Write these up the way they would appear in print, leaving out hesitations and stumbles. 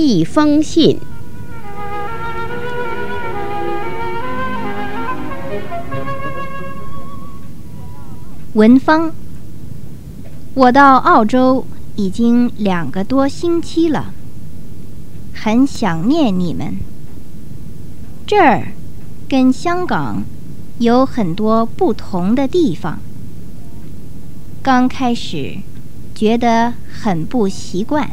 一封信。 文芳，我到澳洲已经2个多星期了，很想念你们。这儿跟香港有很多不同的地方。刚开始觉得很不习惯。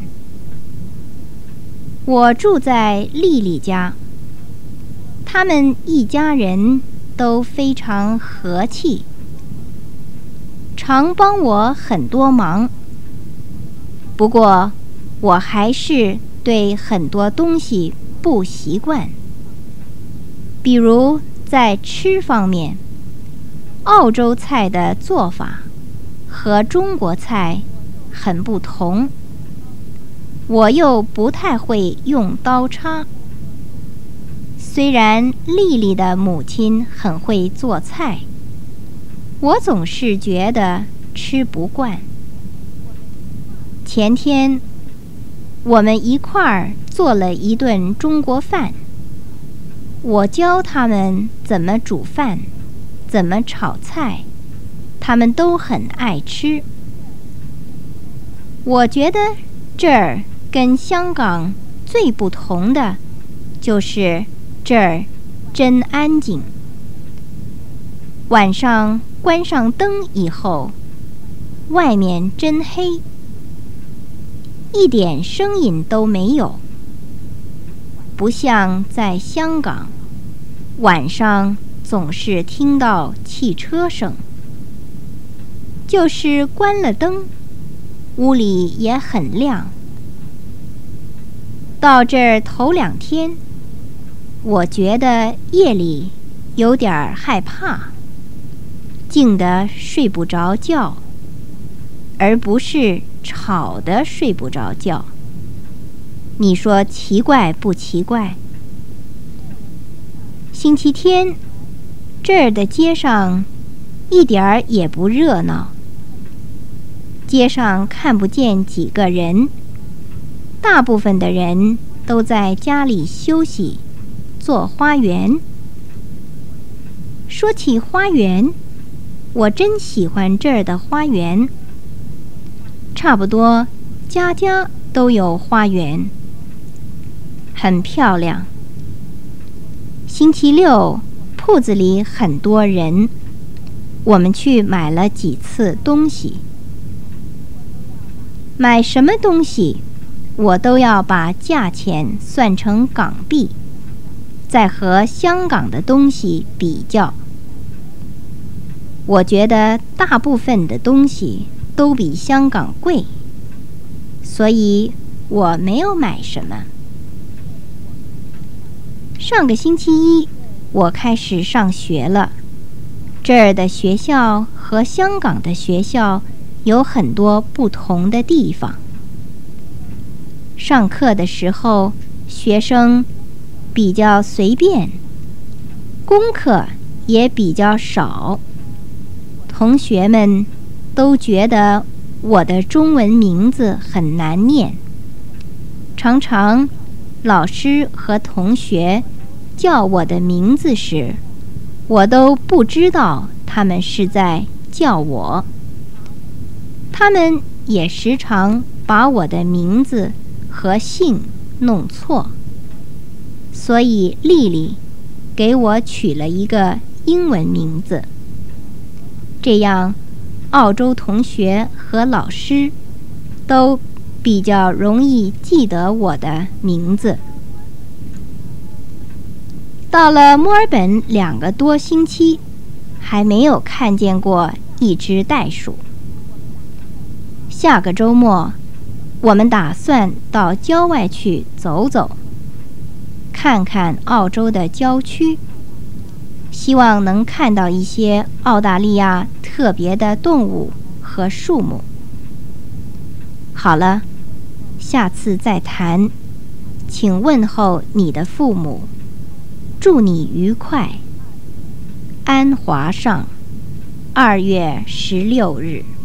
我住在丽丽家，他们一家人都非常和气，常帮我很多忙。不过我还是对很多东西不习惯，比如在吃方面，澳洲菜的做法和中国菜很不同，我又不太会用刀叉。虽然丽丽的母亲很会做菜，我总是觉得吃不惯。前天我们一块儿做了一顿中国饭，我教他们怎么煮饭，怎么炒菜，他们都很爱吃。我觉得这儿跟香港最不同的就是这儿真安静。晚上关上灯以后，外面真黑，一点声音都没有，不像在香港，晚上总是听到汽车声。就是关了灯，屋里也很亮。到这儿头2天，我觉得夜里有点害怕，静得睡不着觉，而不是吵得睡不着觉。你说奇怪不奇怪？星期天，这儿的街上一点儿也不热闹，街上看不见几个人，大部分的人都在家里休息，做花园。说起花园，我真喜欢这儿的花园，差不多家家都有花园，很漂亮。星期6，铺子里很多人，我们去买了几次东西。买什么东西，我都要把价钱算成港币，再和香港的东西比较。我觉得大部分的东西都比香港贵，所以我没有买什么。上个星期1，我开始上学了。这儿的学校和香港的学校有很多不同的地方。上课的时候，学生比较随便，功课也比较少。同学们都觉得我的中文名字很难念，常常老师和同学叫我的名字时，我都不知道他们是在叫我。他们也时常把我的名字和姓弄错，所以丽丽给我取了一个英文名字，这样澳洲同学和老师都比较容易记得我的名字。到了墨尔本2个多星期，还没有看见过一只袋鼠。下个周末，我们打算到郊外去走走，看看澳洲的郊区，希望能看到一些澳大利亚特别的动物和树木。好了，下次再谈，请问候你的父母，祝你愉快。安华上，2月16日。